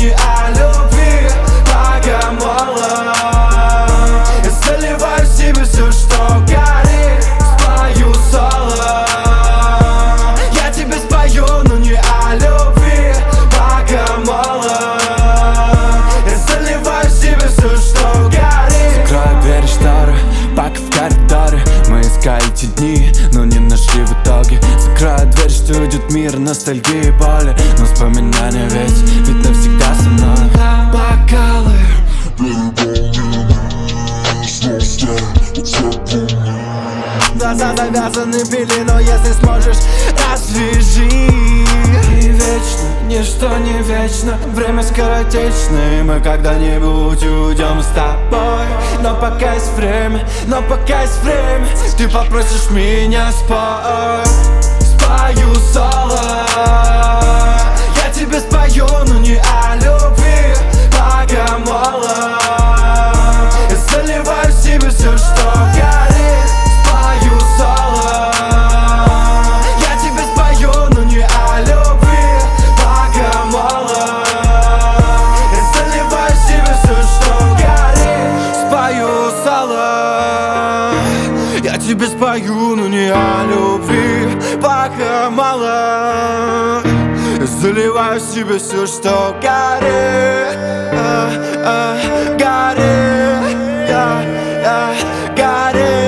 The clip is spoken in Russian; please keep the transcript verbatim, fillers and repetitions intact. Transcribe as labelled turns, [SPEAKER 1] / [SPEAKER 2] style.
[SPEAKER 1] не о любви, пока мало. Я заливаю в себе все, что горит, спою соло. Я тебе спою, но не о любви, пока мало. Я заливаю в себе все, что горит.
[SPEAKER 2] Закрою двери, шторы, пока в коридоре. Мы искали эти дни, но не нашли в итоге. Закрою дверь, что идет мир, ностальгии и боли. Но вспоминания ведь, ведь навсегда со мной.
[SPEAKER 1] Бокалы глаза завязаны пеленой, если сможешь, развяжи. И вечно, ничто не вечно, время скоротечно, и мы когда-нибудь уйдем с тобой. Но пока есть время, но пока есть время, ты попросишь меня спой. Спою соло. Я тебе спою, но не о любви, пока мало. Я заливаю в себе все, что горит, спою соло. Я тебе спою, но не о любви, пока мало. Я заливаю в себе все, что горит, спою соло. Я тебе спою, но не о любви, пока мало. Я заливаю в себе все, что горит, а, а, горит, я, я, горит.